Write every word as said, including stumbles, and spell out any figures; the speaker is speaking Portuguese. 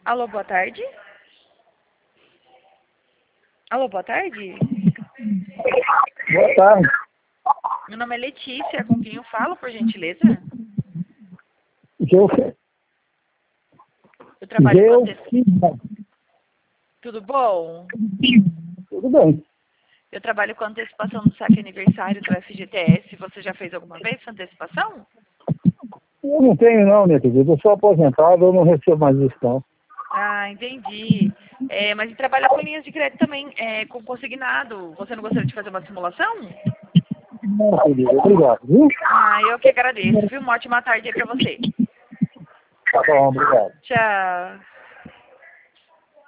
Alô, boa tarde. Alô, boa tarde. Boa tarde. Meu nome é Letícia, com quem eu falo, por gentileza? Eu, Eu trabalho com eu, antecipação. Tudo bom? tudo bem. Eu trabalho com antecipação do saque aniversário do F G T S. Você já fez alguma vez essa antecipação? Eu não tenho não, minha querida. Eu sou aposentado, eu não recebo mais isso não. Ah, entendi. É, mas trabalha com linhas de crédito também, é, com consignado. Você não gostaria de fazer uma simulação? Não, querida. Obrigado, viu? Ah, eu que agradeço, viu? Uma ótima tarde aí pra você. Tá bom, obrigado. Tchau.